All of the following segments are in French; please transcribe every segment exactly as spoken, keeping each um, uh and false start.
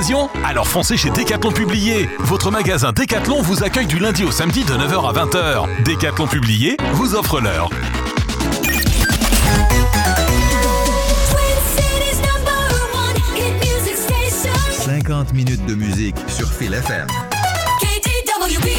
d'occasion? Alors foncez chez Décathlon Publié. Votre magasin Décathlon vous accueille du lundi au samedi de neuf heures à vingt heures. Décathlon Publié vous offre l'heure. cinquante minutes de musique sur Feel F M. K D W B.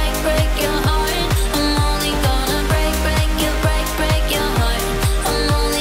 I'm only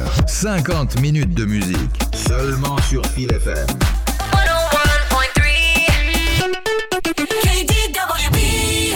cinquante minutes de musique. Seulement sur Feel F M. K D W B.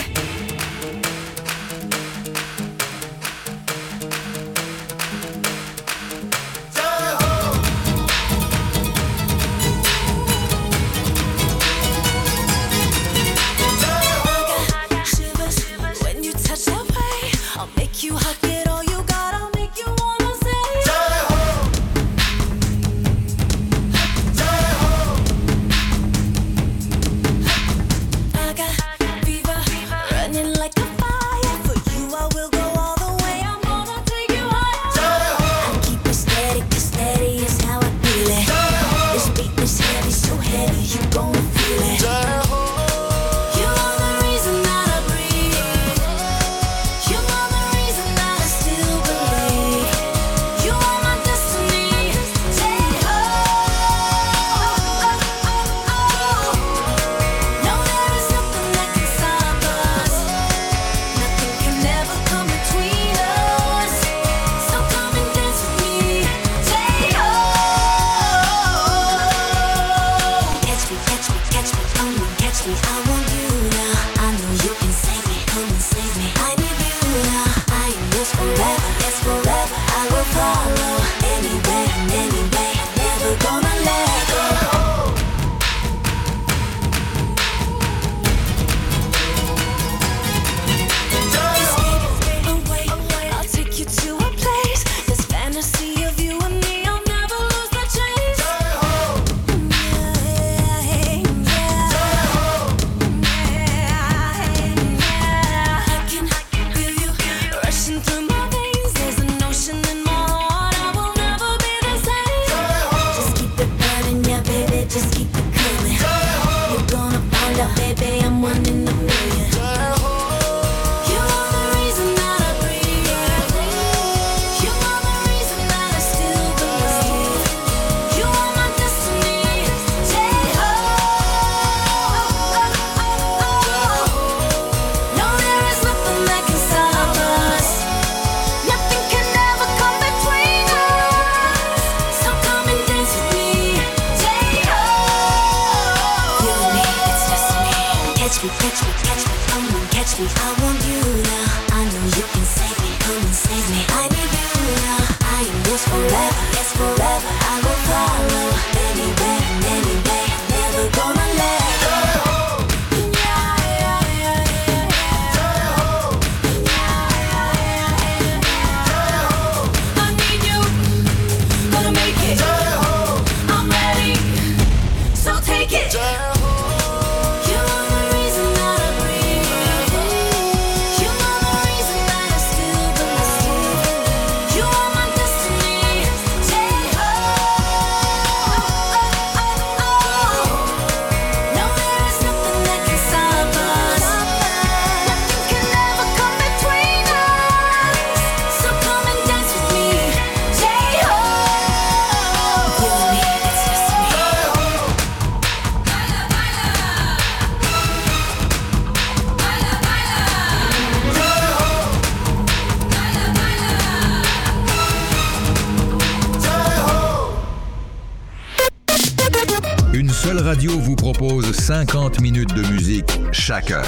Une seule radio vous propose cinquante minutes de musique chaque heure.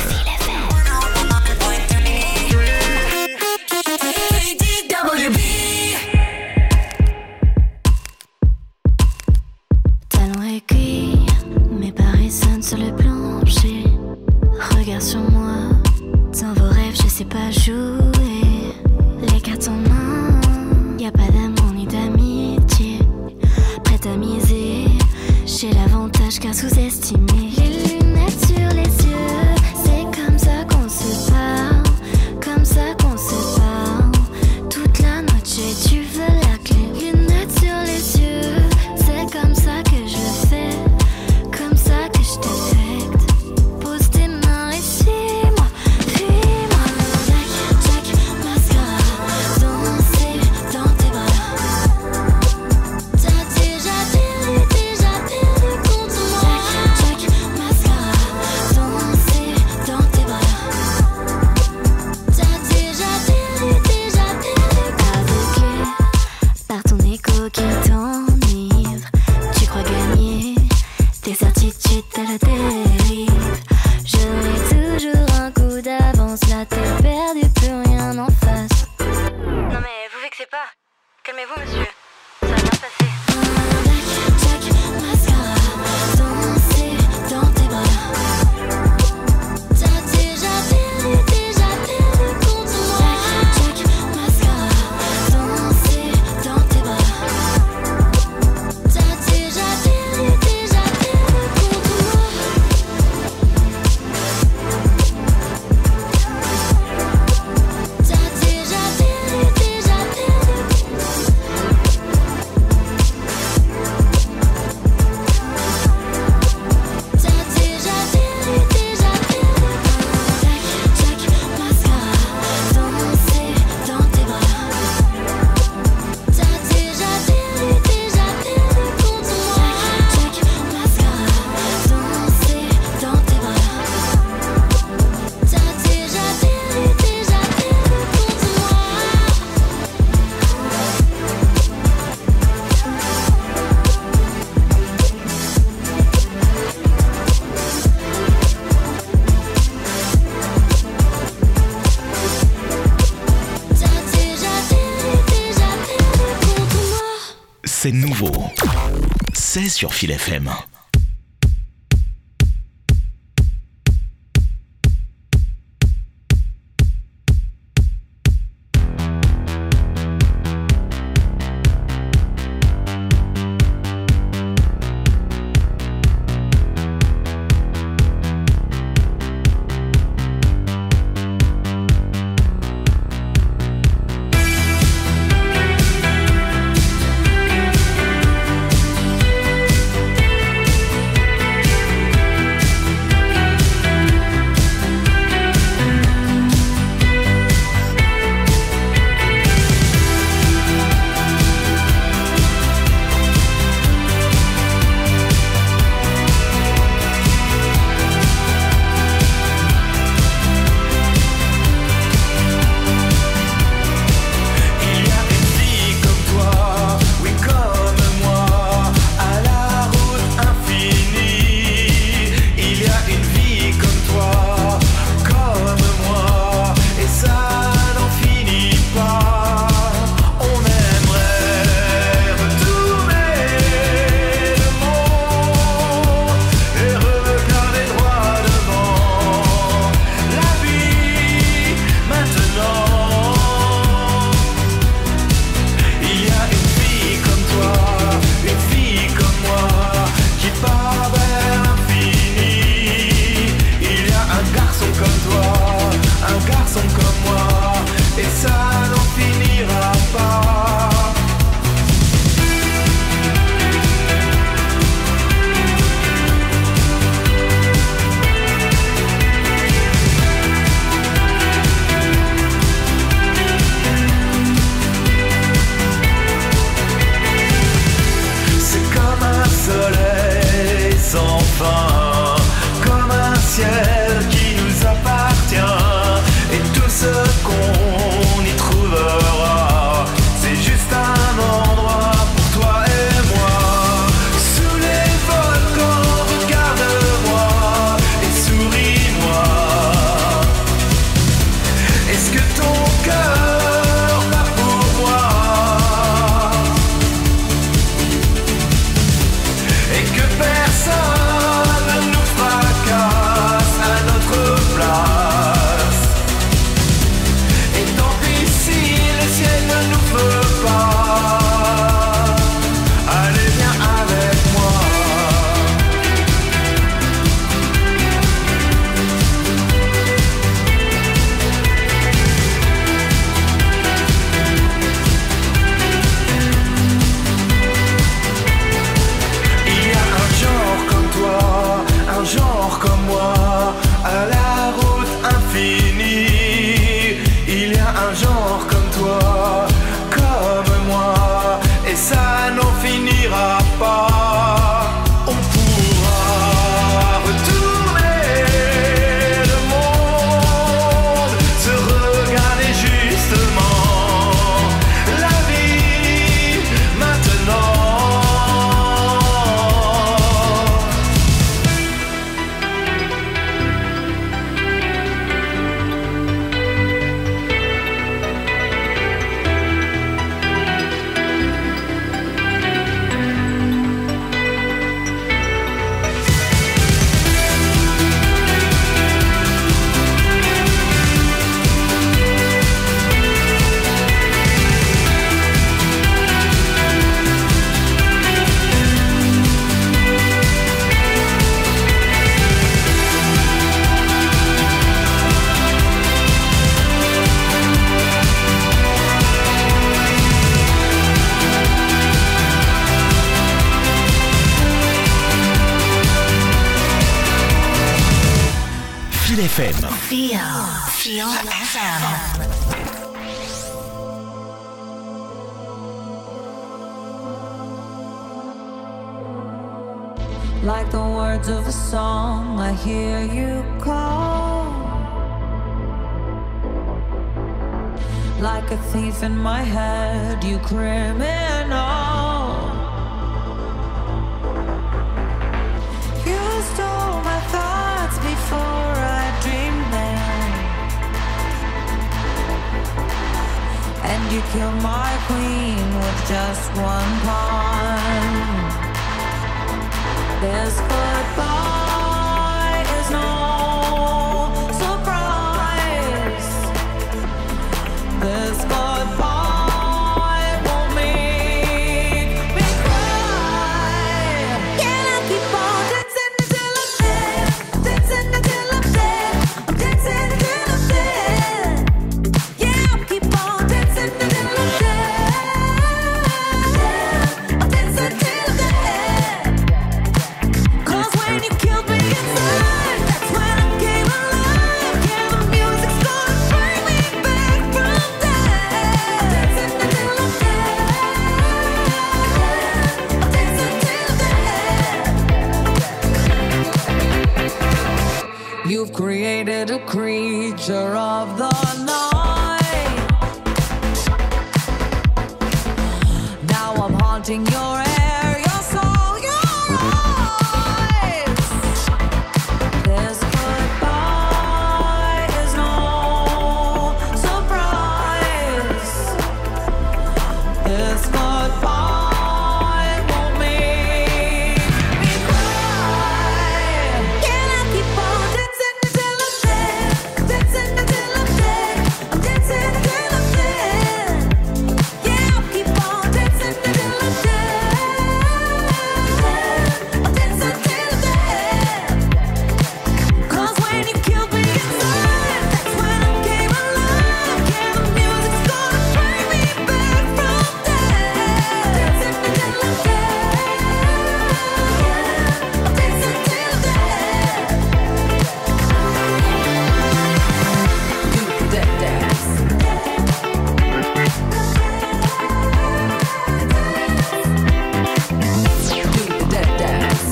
K D W B. Talons aiguilles, mes paris sonnent sur le plancher. Regarde sur moi, dans vos rêves, je sais pas jouer. Les cartes en main, y a pas d'amour ni d'amitié. Prête à miser, j'ai l'avantage car sous-estimé. Les lunettes sur les yeux, c'est comme ça qu'on se parle, comme ça qu'on se parle. Toute la noche, tu veux la clé. Lunettes sur les yeux, c'est comme ça que je le fais, comme ça que je t'affecte. Pose tes mains et suis-moi, fuis-moi. Jack, Jack, mascara, danser dans tes bras. T'as déjà perdu, déjà perdu contre moi. Jack, Jack, mascara, danser dans tes bras. c'est nouveau. C'est sur Fil F M. F M. Feel. Feel F M. Like the words of a song, I hear you call. Like a thief in my head, you criminal. You stole my thoughts before I dreamed them, and you killed my queen with just one pawn. This goodbye is no surprise. This goodbye won't make me cry. Can I keep on dancing until I'm dead? Dancing until I'm dead. I'm dancing until I'm dead. Yeah, I'll keep on dancing until I'm dead. I'm dancing until I'm dead. 'Cause when you killed me inside, that's when I came alive. Yeah, the music's gonna bring me back from death. Dancing until I'm dead. I'm dancing until I'm dead. You've created a creature of the night. Now I'm haunting your air, your soul, your eyes. This goodbye is no surprise. This goodbye won't make me cry. Can I keep on dancing until I'm dead? Dancing until I'm dead. I'm dancing until I'm dead. Yeah, I'll keep on dancing until I'm dead. I'm dancing until I'm dead. 'Cause when you killed me inside, that's when I came alive. Yeah, the music's gonna bring me back from death. Dancing until I'm dead. I'm dancing until I'm dead. Do that dance. Do that dance.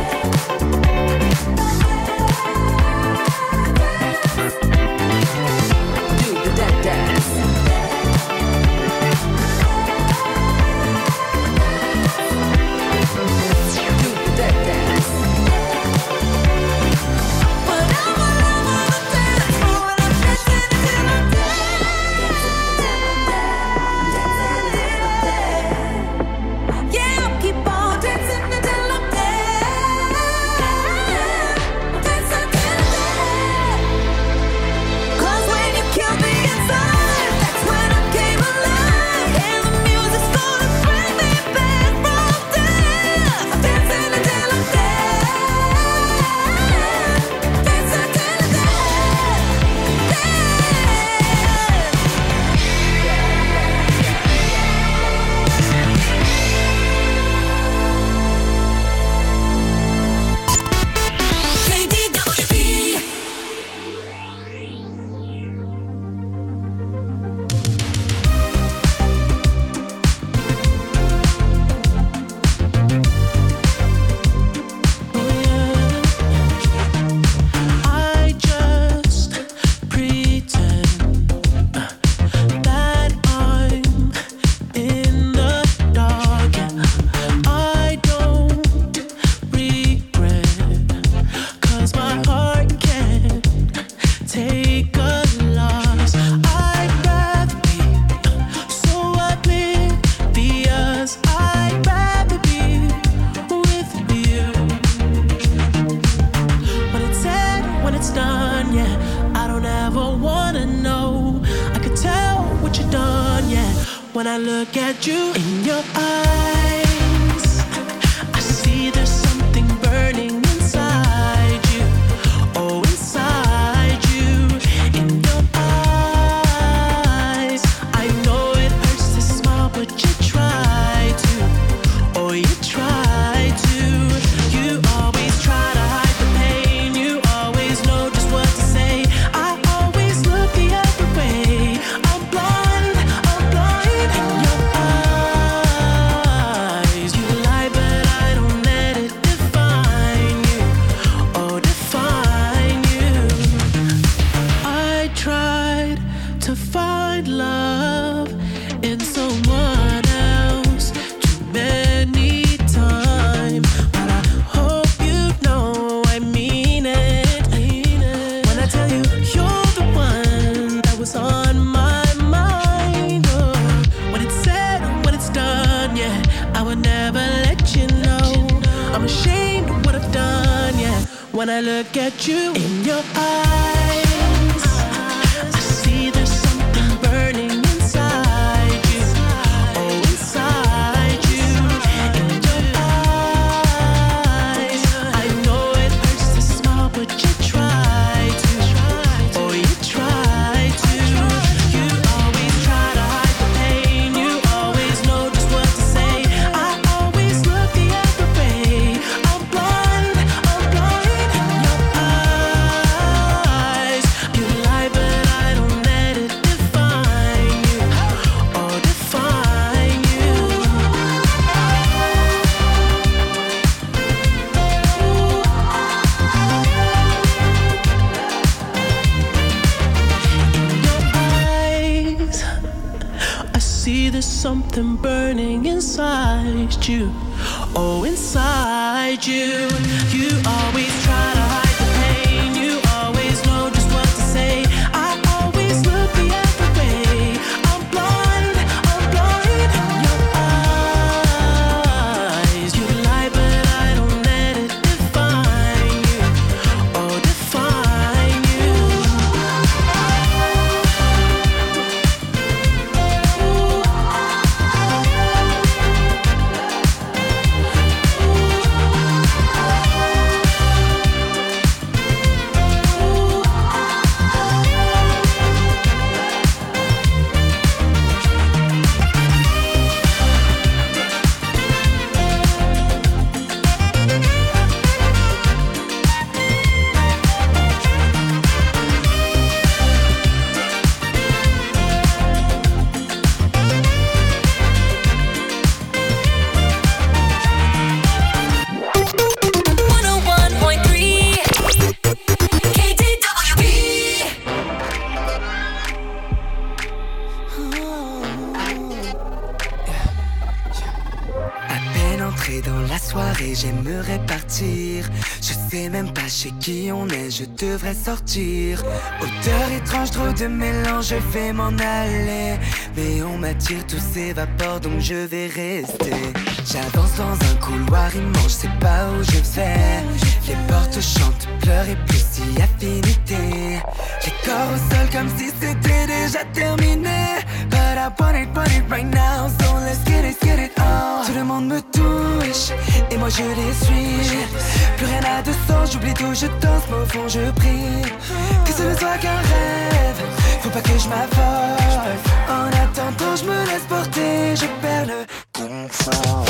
Do that dance. Do that dance. But I'm all over the dance floor and I'm dancing until I'm dead. Yeah, I'll keep on dancing until I'm dead. Dancing until I'm dead. 'Cause when you killed me inside, that's when I came alive. And the music's gonna bring me back from death. Dancing until I'm dead. Dancing until I'm dead. I just pretend that I'm in the dark. I don't regret, 'cause my heart can't take a loss. I'd rather be so oblivious. I'd rather be with you. When it's said, when it's done, yeah, I don't ever wanna know. I could tell what you've done, yeah. When I look at you in your eyes, I see there's something burning inside you. Oh, inside you, in your eyes. I know it hurts to smile, but you try to. Oh, you try to. You always try to hide the pain. You always know just what to say. I always look the other way. I'm blind, I'm blind in your eyes. You lie, but I don't let it when I look at you. In your eyes, I see there's something burning inside you. Oh, inside you. In your eyes, I know it hurts to smile, but you try to. Oh, you try to. You always try to hide the pain. You always know just what to say. I always look the other way. I'm blind, I'm blind in your eyes. You lie, but I don't let it define you. Oh, define you. In your eyes, I see there's something burning inside you. Oh, inside you. You always try to hide the pain. You always know just what to say. I always look the other way. I'm blind, I'm blind in your eyes. You lie, but I don't let it define you. Oh, define you. one oh one point three K D W B. À peine entré dans la soirée, j'aimerais partir. Je sais même pas chez qui on est, je devrais sortir. Odeur étrange, trop de mélange, je vais m'en aller. Mais on m'attire, tout s'évapore, donc je vais rester. J'avance dans un couloir immense, je sais pas où je vais. Les portes chantent, pleurent et plus si affinité. Les corps au sol comme si c'était déjà terminé. But I want it, want it right now, so let's get it, get it on. Tout le monde me touche, et moi je les suis. Plus rien n'a de sens, j'oublie tout, je danse, mais au fond je prie que ce ne soit qu'un rêve, faut pas que je m'affole. En attendant je me laisse porter, je perds le contrôle.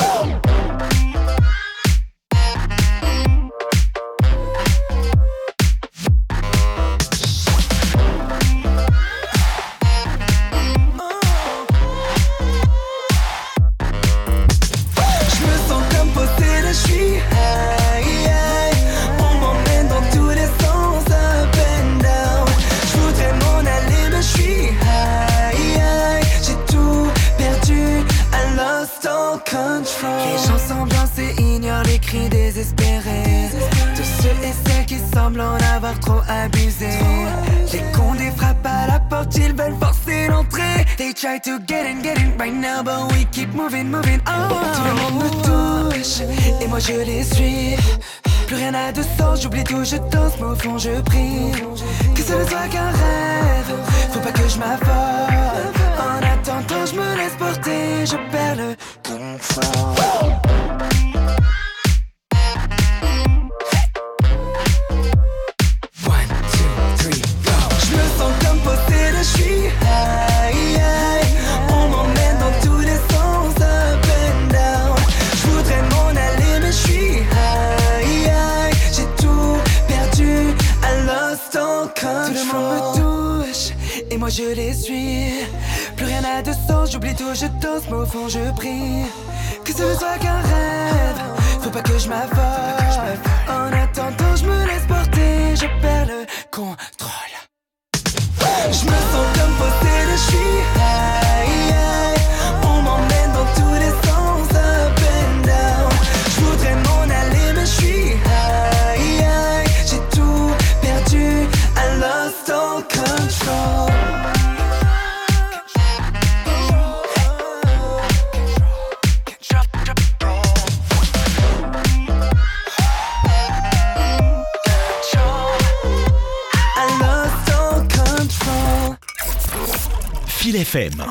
Je me sens comme possédé, je suis high, high. On m'emmène dans tous les sens, up and down. Je voudrais m'en aller, mais je suis high, high. J'ai tout perdu, I lost all control. Les gens s'ambiancent et ignorent les cris désespérés de ceux et celles qui semblent en avoir trop abusé. Les condés frappent à la porte, ils veulent forcer l'entrée. They try to get in, get in right now, but we keep moving, moving on. Tout le monde me touche, et moi je les suis. Plus rien n'a de sens, j'oublie tout, je danse, mais au fond je prie que ce ne soit qu'un rêve, faut pas que je m'affole. En attendant je me laisse porter, je perds le contrôle. One, two, three, go. Je me sens comme possédé, je suis high, high. On m'emmène dans tous les sens, up and down. Je voudrais m'en aller, mais je suis high, high. J'ai tout perdu, I lost all control. Tout le monde me touche, et moi je les suis. Plus rien n'a de sens, j'oublie tout, je danse, mais au fond je prie que ce ne soit qu'un rêve, faut pas que je m'affole. En attendant je me laisse porter, je perds le contrôle. Je me sens comme possédé, je suis high, high. On m'emmène dans tous les sens, up and down. Je voudrais m'en aller, mais je suis high, high. J'ai tout perdu, I lost all control. Feel F M.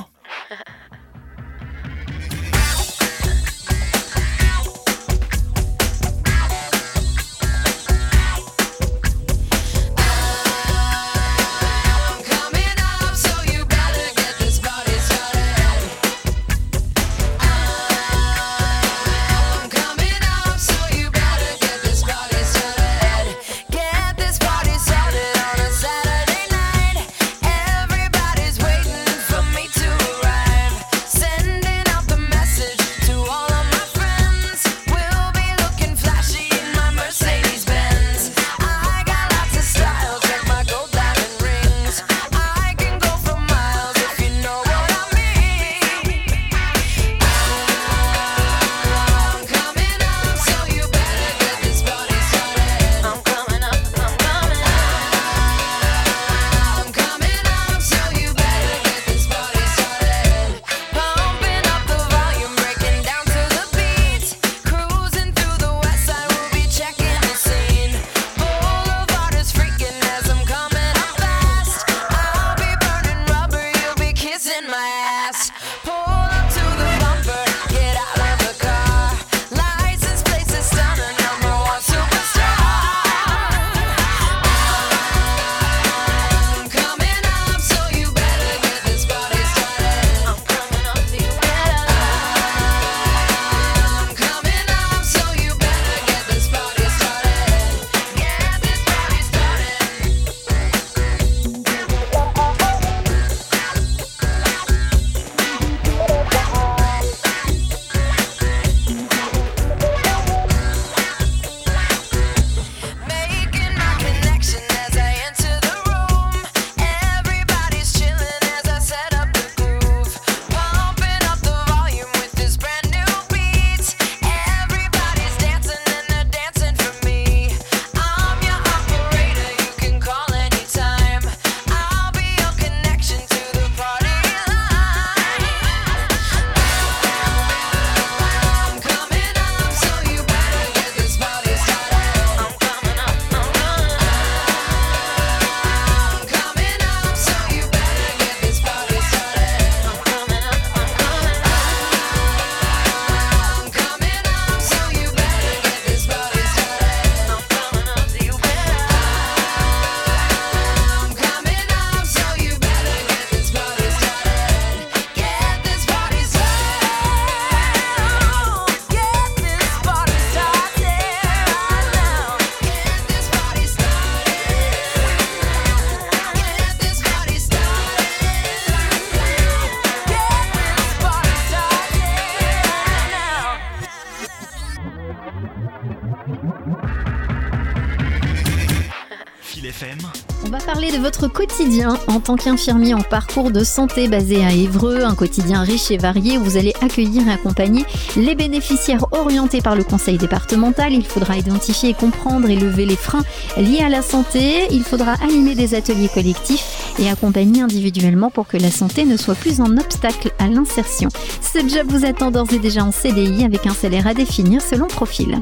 On va parler de votre quotidien en tant qu'infirmier en parcours de santé basé à Évreux, un quotidien riche et varié où vous allez accueillir et accompagner les bénéficiaires orientés par le conseil départemental. Il faudra identifier, comprendre et lever les freins liés à la santé. Il faudra animer des ateliers collectifs et accompagner individuellement pour que la santé ne soit plus un obstacle à l'insertion. Ce job vous attend d'ores et déjà en C D I avec un salaire à définir selon profil.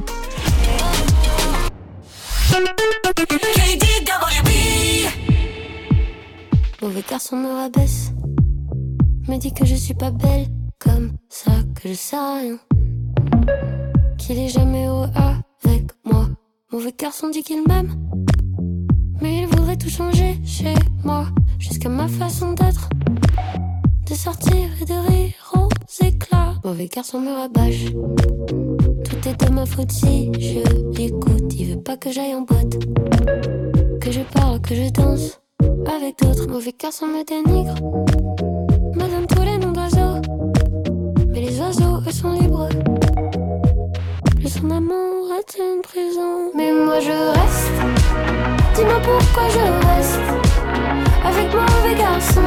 Mauvais garçon me rabaisse, me dit que je suis pas belle, comme ça que je sais rien, qu'il est jamais heureux avec moi. Mauvais garçon dit qu'il m'aime, mais il voudrait tout changer chez moi, jusqu'à ma façon d'être, de sortir et de rire aux éclats. Mauvais garçon me rabâche, tout est de ma faute si je l'écoute. Il veut pas que j'aille en boîte, que je parle, que je danse avec d'autres. Mauvais garçon me dénigre, me donne tous les noms d'oiseaux, mais les oiseaux eux sont libres. Plus son amour est une prison, mais moi je reste. Dis-moi pourquoi je reste avec mauvais garçon.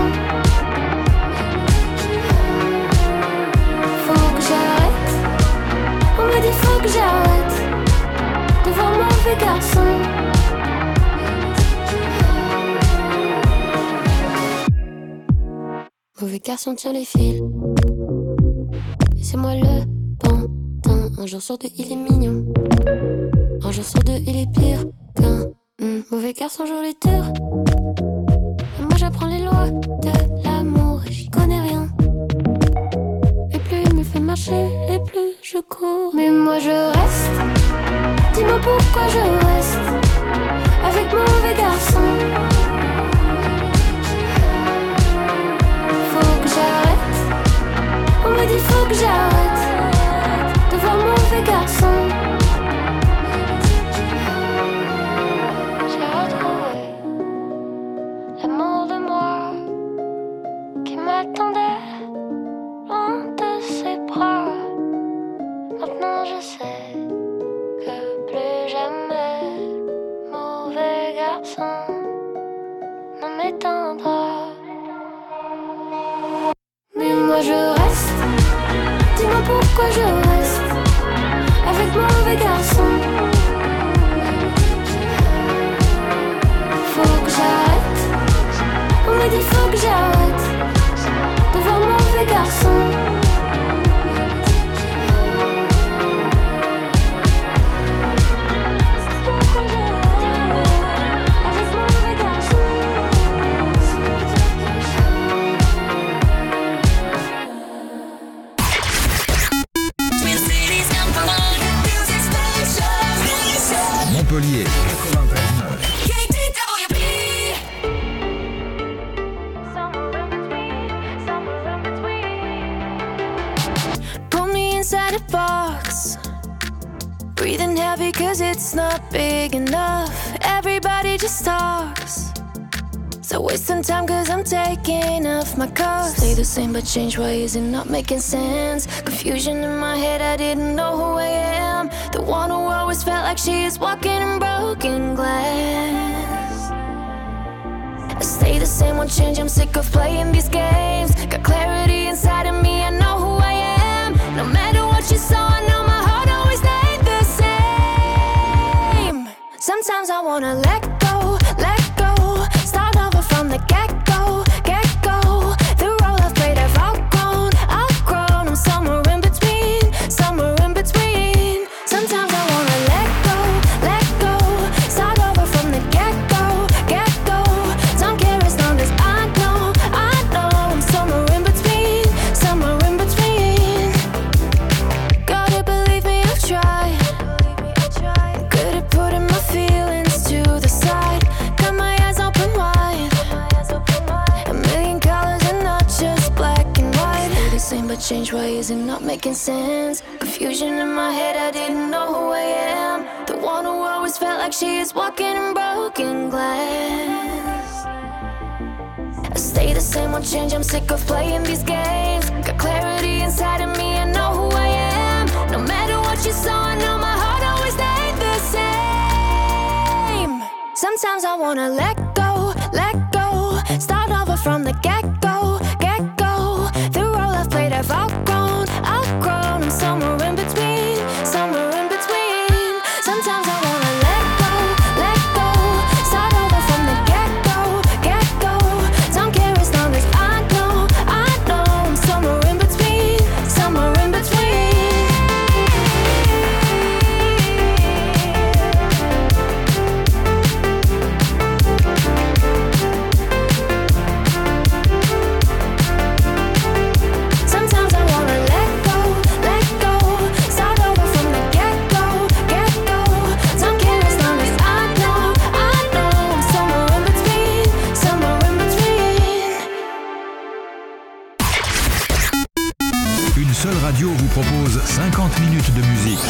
Faut que j'arrête, on me dit faut que j'arrête de voir mauvais garçon. Mauvais garçon tient les fils, et c'est moi le pantin. Un jour sur deux il est mignon, un jour sur deux il est pire qu'un mm. Mauvais garçon joue les tours, et moi j'apprends les lois de l'amour. Et j'y Pourquoi je reste avec mon mauvais garçon? Faut que j'arrête. On me dit faut que j'arrête de voir mon mauvais garçon. Montpellier quatre-vingt-treize neuf. Put me inside a box, breathing heavy cause it's not big enough. Everybody just talks, so wasting time cause I'm taking off my cuffs. Stay the same but change ways and not making sense. Confusion in my head, I didn't know who I am. The one who always felt like she is walking in broken glass. I stay the same, won't change, I'm sick of playing these games. Got clarity inside of me, I know who I am. No matter what you saw, I know my heart always stayed the same. Sometimes I wanna let go, let go. Start over from the get-go, get-go. The role I've played I've outgrown, outgrown. I'm somewhere in between, somewhere in between. Sometimes I wanna let go, let go. Start over from the get-go, get-go. Don't care as long as I know, I know. I'm somewhere in between, somewhere in between. Gotta believe me, I've tried. Good at putting my feelings to the side. Got my eyes open wide. A million colors and not just black and white. Stay the same but change ways and not making sense. Confusion in my head, I didn't know who I am. The one who always felt like she is walking in broken glass. I stay the same, won't change, I'm sick of playing these games. Got clarity inside of me, I know who I am. No matter what you saw, I know my heart always stayed the same. Sometimes I wanna let go, let go. Start over from the get-go, get-go. The role I've played I've outgrown, outgrown. I'm somewhere in between, somewhere in between. Sometimes I wanna let go, let go. Start over from the get-go, get-go. Don't care as long as I know, I know. I'm somewhere in between, somewhere in between. Sometimes I wanna let go, let go. Start over from the get-go, get-go. Don't care as long as I know, I know. I'm somewhere in between, somewhere in between. Une seule radio vous propose cinquante minutes de musique.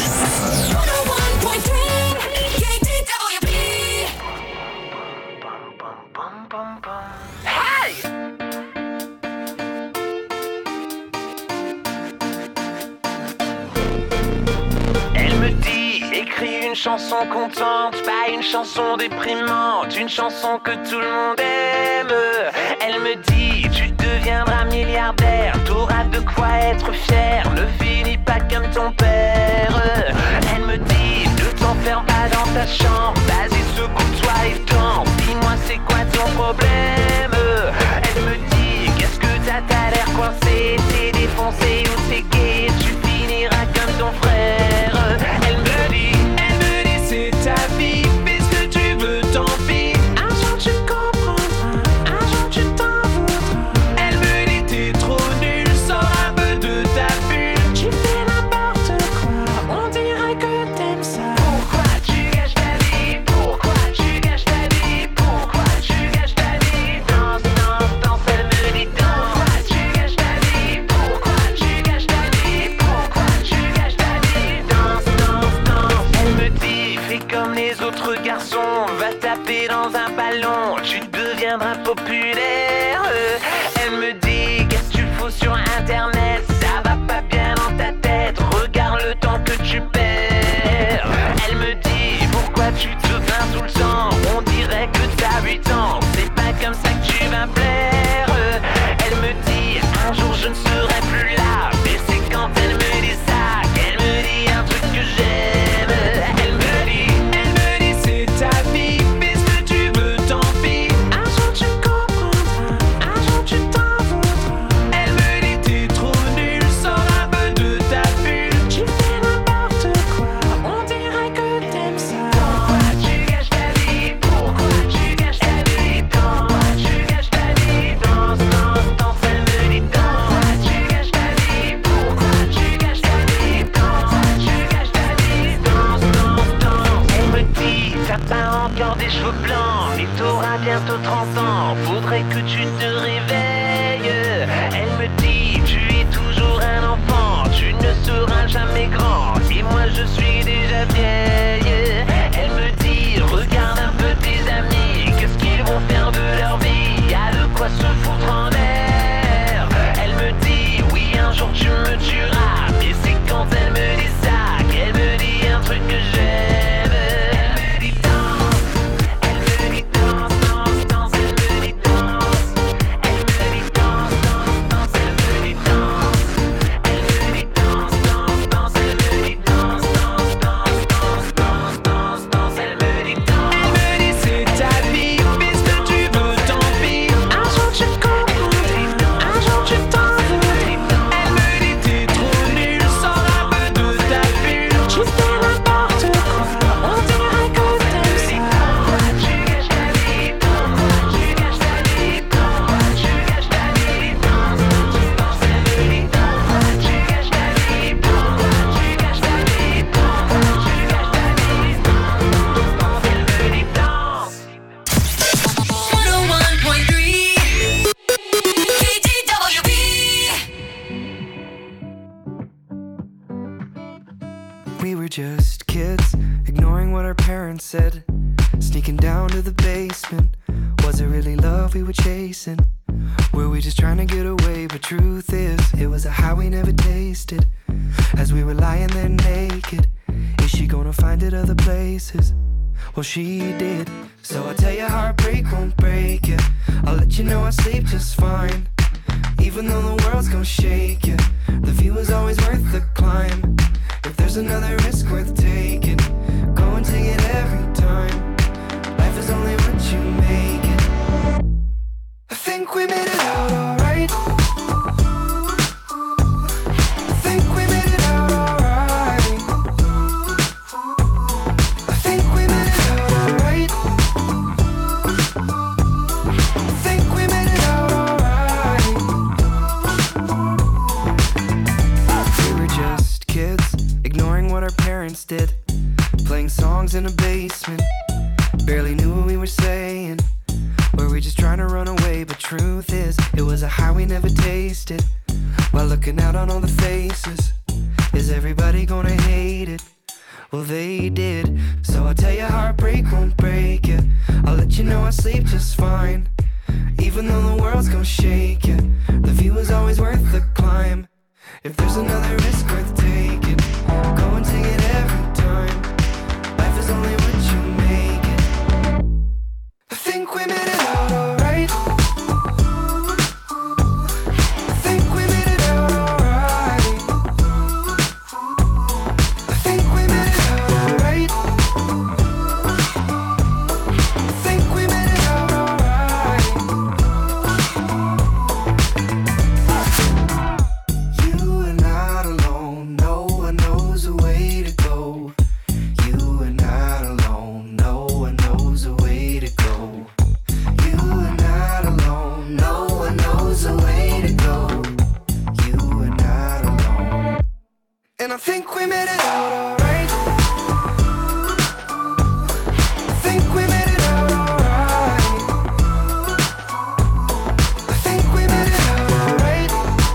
Elle me dit, écris une chanson contente, pas une chanson déprimante, une chanson que tout le monde aime. Elle me dit, tu deviendras milliardaire, t'auras de quoi être fier, ne finis pas comme ton père. Elle me dit, ne t'enferme pas dans ta chambre, vas-y secoue-toi et danse, dis-moi c'est quoi ton problème. Elle me dit, qu'est-ce que t'as, t'as l'air coincé, t'es défoncé ou t'es gay, tu finiras comme ton frère. Elle me dit, elle me dit c'est ta vie, fais ce que tu veux, tant pis. Un jour tu comprendras, un jour tu t'en voudras. Elle me dit t'es trop nul, sors un peu de ta bulle. Tu fais n'importe quoi, on dirait que t'aimes ça. Pourquoi tu gâches ta vie? Pourquoi tu gâches ta vie? Pourquoi tu gâches ta vie? Danse, danse, danse, elle me dit danse. Pourquoi tu gâches ta vie? Pourquoi tu gâches ta vie? Pourquoi tu gâches ta vie? Danse, danse, danse. Elle me dit, fais comme les autres garçons, va taper dans un ballon, tu deviendras populaire. Elle me dit, qu'est-ce que tu fous sur internet? Ça va pas bien dans ta tête, regarde le temps que tu perds. Elle me dit, pourquoi tu te plains tout le temps? On dirait que t'as huit ans, c'est pas comme ça que tu vas plaire. Elle me dit, un jour je ne serai plus là, et c'est quand elle me dit ça me réveille. Elle me dit, tu es toujours un enfant, tu ne seras jamais grand, et moi je suis déjà vieille. Elle me dit, regarde un peu tes amis, qu'est-ce qu'ils vont faire de leur vie, y a de quoi se foutre en l'air. Elle me dit, oui un jour tu me tueras, mais c'est quand elle me dit ça qu'elle me dit un truc que j'aime. Elle me dit danse, elle me dit danse, danse, danse, elle me dit danse. Elle me dit danse, danse, danse, elle me dit danse. Elle me dit danse, danse, danse, elle me dit danse, danse, danse, danse, danse, danse, elle me dit danse. Elle me dit c'est ta vie, fais ce que tu veux, tant pis. Un jour tu comprendras, un jour tu t'en voudras. Elle me dit t'es trop nul, sors un peu de ta bulle. Tu fais n'importe quoi, on dirait que t'aimes ça. Tu gâches ta vie, pourquoi tu gâches ta vie, pourquoi tu gâches ta vie, pourquoi tu danses, elle me dit pourquoi tu gâches ta vie, pourquoi tu gâches ta vie, pourquoi tu gâches ta vie, pourquoi elle me dit danse. one oh one point three K D W B. We were just kids, ignoring what our parents said, sneaking down to the basement. Was it really love we were chasing? Were we just trying to get away? But truth is, it was a high we never tasted. As we were lying there naked, is she gonna find it other places? Well, she did. So I tell you, heartbreak won't break you. I'll let you know I sleep just fine. Even though the world's gonna shake you, the view is always worth the climb. If there's another risk worth taking, go and take it every time. Life is only what you make it. I think we made it out alright. I think we made it out alright. I think we made it out alright. I think we made it out alright. We were just kids, ignoring what our parents did, playing songs in a basement, barely knew what we were saying. Were we just trying to run away? But truth is, it was a high we never tasted. While looking out on all the faces, is everybody gonna hate it? Well, they did. So I'll tell you, heartbreak won't break you. I'll let you know I sleep just fine. Even though the world's gonna shake you, the view is always worth the climb. If there's another risk worth taking, go and take it every time. Life is only what you make it. I think we made it out alright. I think we made it out alright. I think we made it out alright. I think we made it out alright. You are not alone, no one knows the way to go. You are not alone, no one knows the way to go. You are not alone, no one knows the way to go. You are not alone. And I think we made it out alright. I think we made it out alright. I think we made it out alright.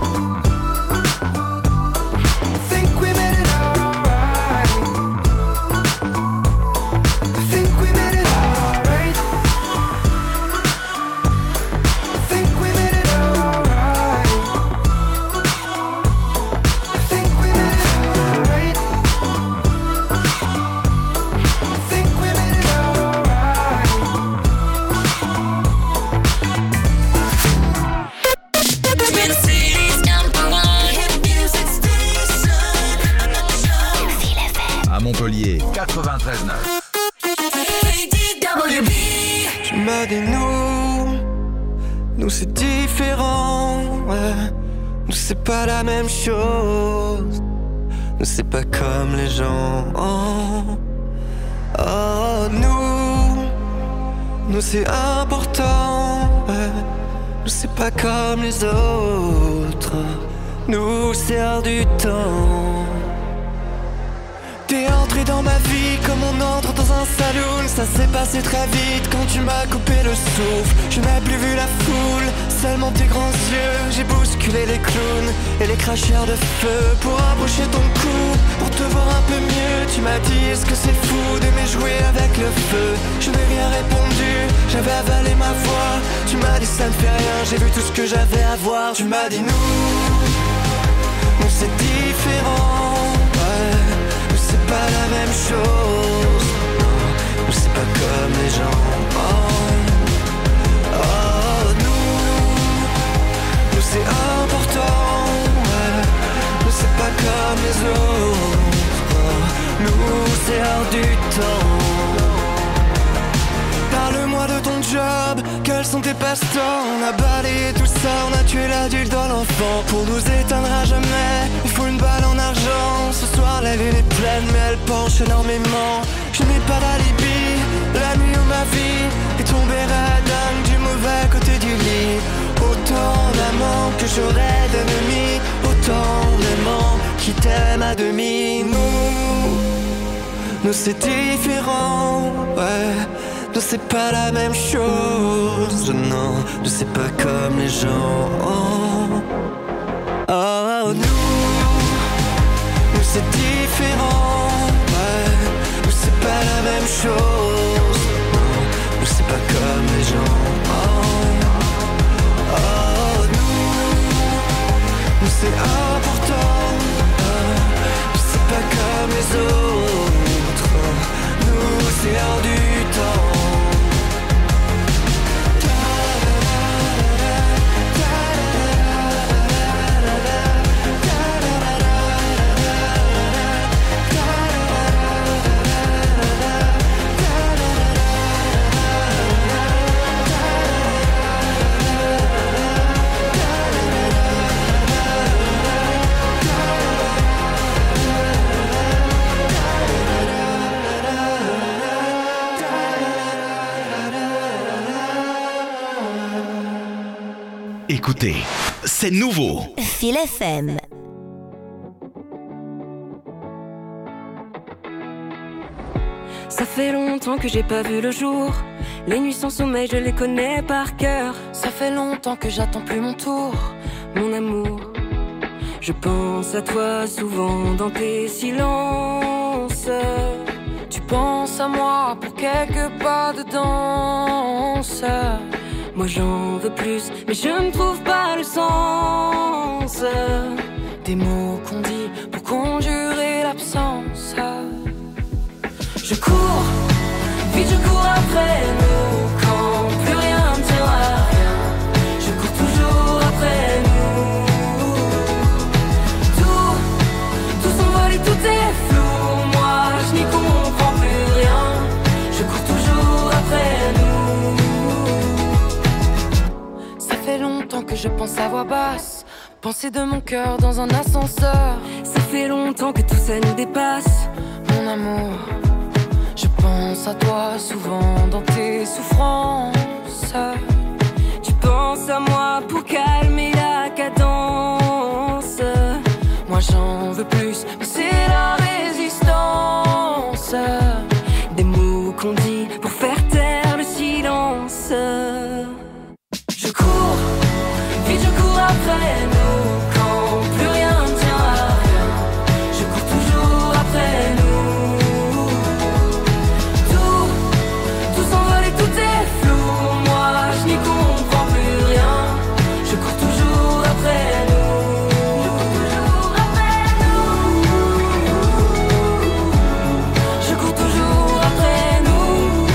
I think we made it out alright. I think we made it out alright. I think we made it out alright. I think we made it out alright. I think we made it out alright. Twin Cities number one hit music station. À Montpellier, quatre-vingt-treize neuf. K D W B. Tu m'as dit nous, nous c'est différent, ouais. Nous c'est pas la même chose, nous c'est pas comme les gens. Oh, oh nous, nous c'est important, ouais. Nous c'est pas comme les autres, nous c'est hors du temps. T'es entré dans ma vie comme on entre dans un saloon. Ça s'est passé très vite quand tu m'as coupé le souffle. Je n'ai plus vu la foule, seulement tes grands yeux. J'ai bousculé les clowns et les cracheurs de feu pour approcher ton cou, pour te voir un peu mieux. Tu m'as dit est-ce que c'est fou d'aimer jouer avec le feu. Je n'ai rien répondu, j'avais avalé ma voix. Tu m'as dit ça ne fait rien, j'ai vu tout ce que j'avais à voir. Tu m'as dit nous, nous c'est différent, ouais. Nous c'est pas la même chose, nous c'est pas comme les gens. Oh, oh nous, nous c'est important, ouais. Nous c'est pas comme les autres, oh, nous c'est hors du temps. Parle-moi de ton job, quels sont tes passe-temps? On a balayé tout ça, on a tué l'adulte dans l'enfant. Pour nous éteindre à jamais, il faut une balle en argent. Ce soir la lune est pleine mais elle penche énormément. Je n'ai pas d'alibi, la nuit où ma vie est tombée radingue du mauvais côté du lit. Autant d'amants que j'aurais d'ennemis, autant d'aimants qui t'aiment à demi. Nous, nous c'est différent, ouais. Nous c'est pas la même chose, non, nous c'est pas comme les gens. Oh, oh nous, nous c'est différent, ouais. Nous c'est pas la même chose, non, nous c'est pas comme les gens. Oh, oh nous, nous c'est important, ouais. Nous c'est pas comme les autres, nous c'est hors du temps. Écoutez, c'est nouveau. Fil F M. Ça fait longtemps que j'ai pas vu le jour. Les nuits sans sommeil, je les connais par cœur. Ça fait longtemps que j'attends plus mon tour, mon amour. Je pense à toi souvent dans tes silences. Tu penses à moi pour quelques pas de danse. Moi j'en veux plus, mais je ne trouve pas le sens des mots qu'on dit pour conjurer l'absence. Je cours, vite je cours après nous, quand plus rien ne tient à rien. Je cours toujours après nous. Tout, tout s'envole et tout est flou. Moi je n'y comprends plus rien. Je cours toujours après nous. Ça fait longtemps que je pense à voix basse, penser de mon cœur dans un ascenseur. Ça fait longtemps que tout ça nous dépasse, mon amour. Je pense à toi souvent dans tes souffrances. Tu penses à moi pour calmer la cadence. Moi j'en veux plus, mais c'est la résistance des mots qu'on dit pour faire taire le silence. Je cours, vite je cours après nous, quand plus rien ne tient à rien. Je cours toujours après nous. Tout est flou, moi je n'y comprends plus rien. Je cours toujours après nous. Je cours toujours après nous.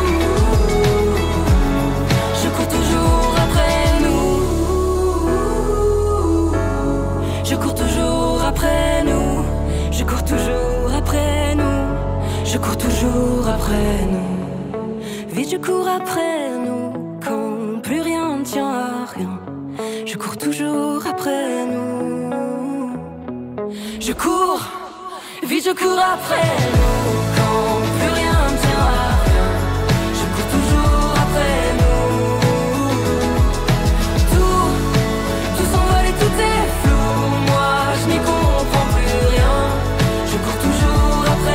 Je cours toujours après nous. Je cours toujours après nous. Je cours toujours après nous. Je cours toujours après nous. Vite je cours après nous, quand plus rien ne tient à rien. Je cours toujours après nous. Je cours, vite je cours après nous, quand plus rien ne tient à rien. Je cours toujours après nous. Tout, tout s'envole et tout est flou. Moi je n'y comprends plus rien. Je cours toujours après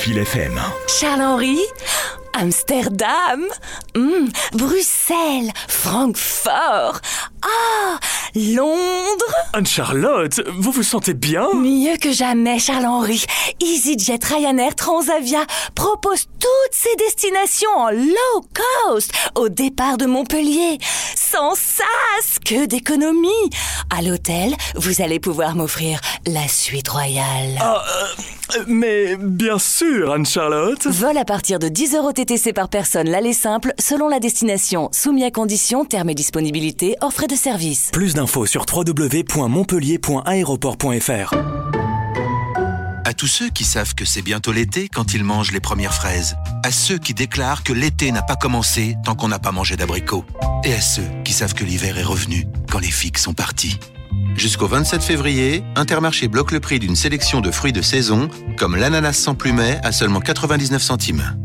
Fil F M. Charles-Henri, Amsterdam, hmm, Bruxelles, Francfort, ah, Londres. Anne-Charlotte, vous vous sentez bien? Mieux que jamais, Charles-Henri. EasyJet, Ryanair, Transavia proposent toutes ces destinations en low cost au départ de Montpellier. Sans sas, que d'économie. À l'hôtel, vous allez pouvoir m'offrir la suite royale. Ah, euh, mais bien sûr, Anne-Charlotte. Vol à partir de dix euros T T C par personne, l'aller simple, selon la destination. Soumis à conditions, termes et disponibilité, hors frais de service. Plus d'infos sur w w w point montpellier point aéroport point f r. À tous ceux qui savent que c'est bientôt l'été quand ils mangent les premières fraises. À ceux qui déclarent que l'été n'a pas commencé tant qu'on n'a pas mangé d'abricots. Et à ceux qui savent que l'hiver est revenu quand les figues sont parties. Jusqu'au vingt-sept février, Intermarché bloque le prix d'une sélection de fruits de saison, comme l'ananas sans plumet à seulement quatre-vingt-dix-neuf centimes.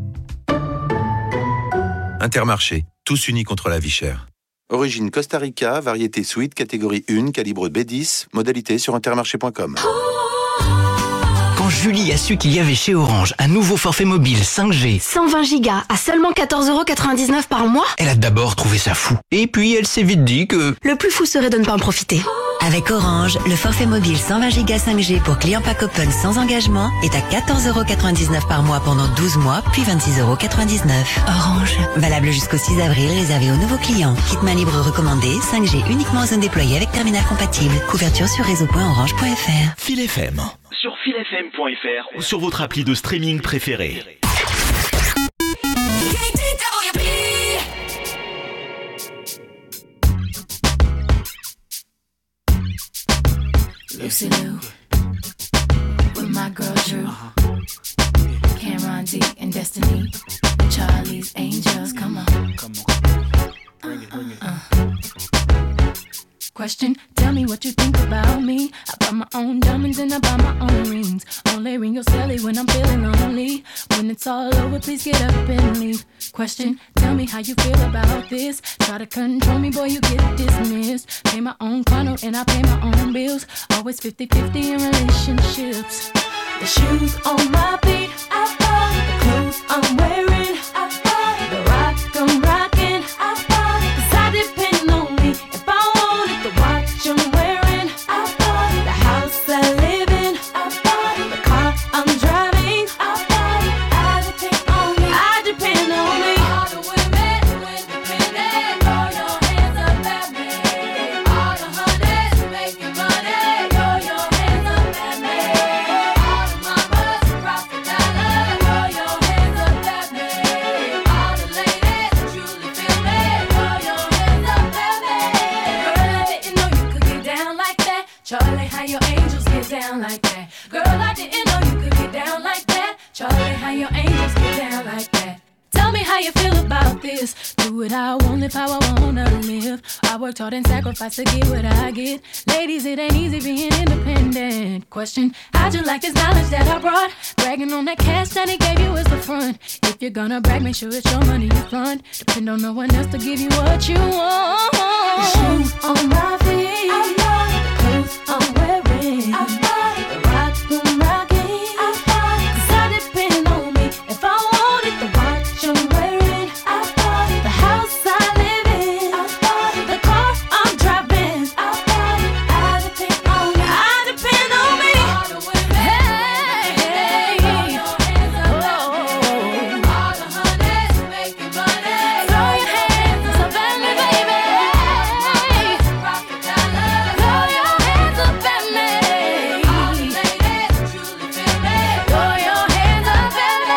Intermarché, tous unis contre la vie chère. Origine Costa Rica, variété sweet, catégorie un, calibre B dix, modalité sur intermarché point com. Quand Julie a su qu'il y avait chez Orange un nouveau forfait mobile cinq G, cent vingt gigas à seulement quatorze euros quatre-vingt-dix-neuf par mois, elle a d'abord trouvé ça fou. Et puis elle s'est vite dit que... le plus fou serait de ne pas en profiter. Avec Orange, le forfait mobile cent vingt gigas cinq G pour clients pack open sans engagement est à quatorze euros quatre-vingt-dix-neuf par mois pendant douze mois, puis vingt-six euros quatre-vingt-dix-neuf. Orange. Valable jusqu'au six avril, réservé aux nouveaux clients. Kit main libre recommandé, cinq G uniquement en zone déployée avec terminal compatible. Couverture sur réseau point orange point f r. Fil F M. Sur fil f m point f r ou sur votre appli de streaming préférée. Lucy Lou, with my girl Drew, Cameron D and Destiny, Charlie's Angels, come on. Come on. Bring it, bring it. Uh, uh. Question, tell me what you think about me. I buy my own diamonds and I buy my own rings. Only ring your celly when I'm feeling lonely. When it's all over, please get up and leave. Question, tell me how you feel about this. Try to control me, boy, you get dismissed. Pay my own condo and I pay my own bills. Always fifty-fifty in relationships. The shoes on my feet, I bought. The clothes I'm wearing, I bought. The rock I'm rocking, I bought. Cause I depend on me. If I wanted the watch I'm wearing, I bought. The house I live in, I bought. The car I'm driving, I bought. I depend on me, I depend on me. All the women who independent, throw your hands up at me. All the honeys who making money, throw your hands up at me. All the mamas who rock the dollar, throw your hands up at me. All the ladies who truly feel me, throw your hands up at me. Girl, I didn't know you could get down like that. Charlie, how your angels get down like that. Girl, I didn't know you could get down like that. Charlie, how your angels get down like that. Tell me how you feel about this. Do what I want, live how I wanna live. I worked hard and sacrificed to get what I get. Ladies, it ain't easy being independent. Question, how'd you like this knowledge that I brought? Bragging on that cash that he gave you is the front. If you're gonna brag, make sure it's your money you fund. Depend on no one else to give you what you want. The shoes on my feet, I bought. The clothes I'm wearing, I bought. The rock I'm rocking, I bought. Cause I depend on me. If I wanted the watch I'm wearing, I bought. The house I live in, I bought. The car I'm driving, I bought. I depend on me, I depend on me. All the women, hey, hey, throw your hands up at me. All the honeys who making money, throw your hands up at me, baby. Rock the dollar, throw your hands up at me. All the ladies who truly feel me, throw your hands up at me.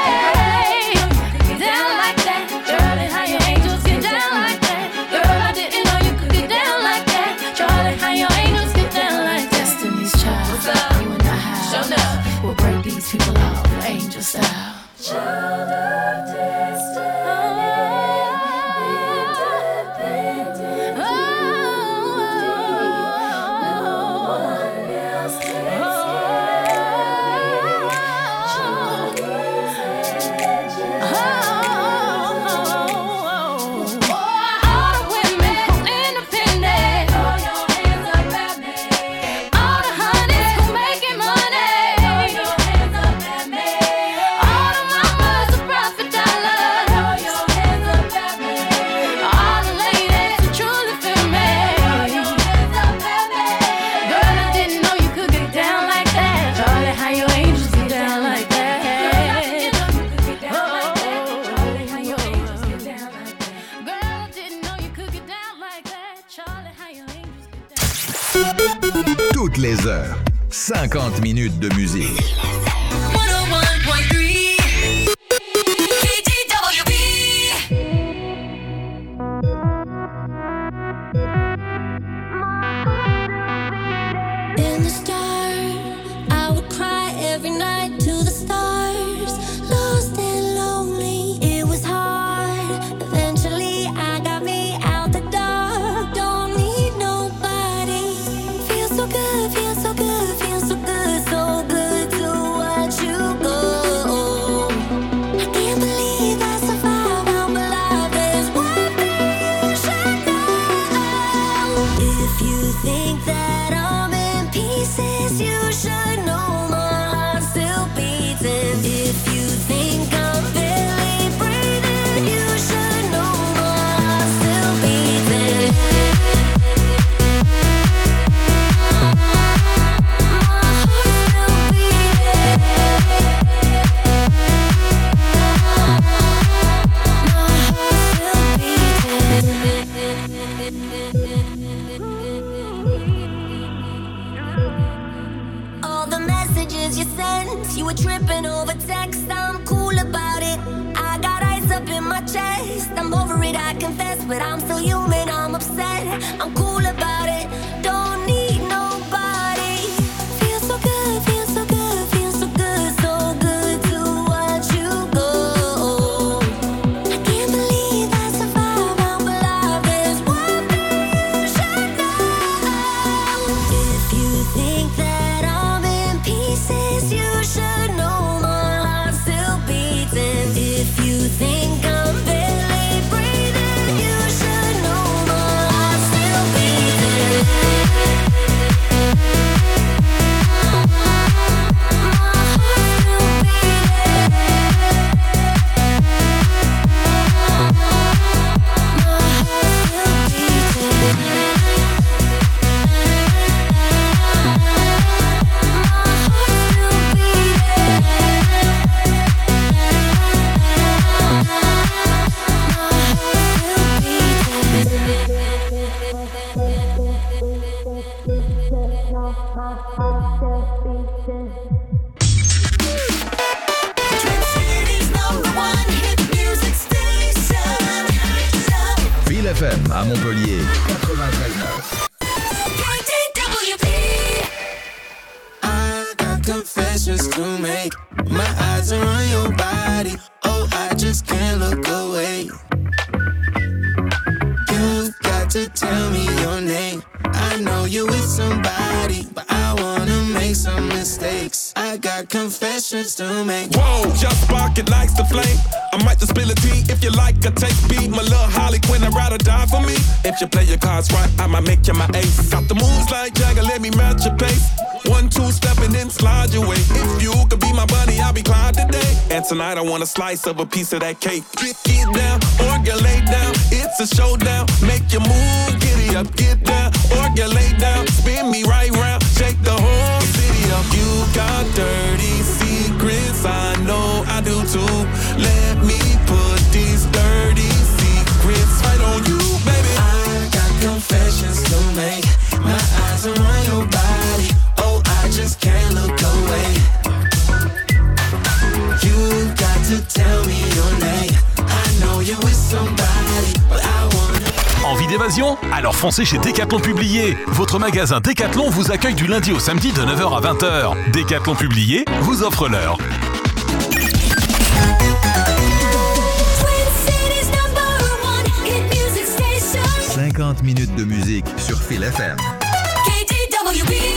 Get down like that, Charlie, how your angels get down like that. Girl, I didn't know you could get down like that. Charlie, how your angels get down like that. Destiny's Child, what's up? You and I have, we'll break these people off, angel style. Child of destiny, independent. No one else takes all the women who independent, throw your hands up at me. All the honeys who making money, throw your hands up at me. les heures. cinquante minutes de musique. one oh one point three K D W B. In the start, I would cry every night to the stars. Lost and lonely, it was hard. Eventually, I got me out the dark. Don't need nobody. Feels so good, feels so good, feels so good, so good to watch you go. I can't believe I survived. I'm alive. There's one thing you should know. If you think that I'm in pieces, you should know my heart still beating. If you think I'm barely breathing, you should know my heart still beating. All the messages you sent, you were tripping over text. I'm cool about it. I got ice up in my chest. I'm over it, I confess, but I'm still human. I'm upset. I'm cool about it. Don't need nobody. Feels so good, feels so good, feels so good, so good to watch you go. I can't believe I survived. I'm alive. There's one thing you should know. If you think that I'm in pieces, you should know my heart still beating. If you think I'm barely breathing, you should know my heart still beating. Phil F M à Montpellier, quatre-vingt-treize neuf. I got confessions to make. My eyes are on your body. Oh, I just can't look away. You got to tell me your name. I know you with somebody, but I wanna make some mistakes. I got confessions to make. Whoa, just spark it likes the flame. I might just spill a tea if you like a taste beat. My little Harley Quinn, I'd rather die for me. If you play your cards right, I might make you my ace. Got the moves like Jagger, let me match your pace. One, two, step and then slide your way. If you could be my buddy, I'll be Clyde today. And tonight I want a slice of a piece of that cake. Get, get down, or get laid down. It's a showdown. Make your move, giddy up, get down, or get laid down. Spin me right round, shake the whole city up. You got dirty secrets, I know I do too. Let me put these dirty secrets right on you, baby. I got confessions to make. My eyes are on your body. Oh, I just can't look away. You got to tell me your name. I know you're with somebody, but I wanna. Envie d'évasion? Alors foncez chez Décathlon Publié. Votre magasin Décathlon vous accueille du lundi au samedi de neuf heures à vingt heures. Décathlon Publié vous offre l'heure. cinquante minutes de musique sur Phil F M. K D W B.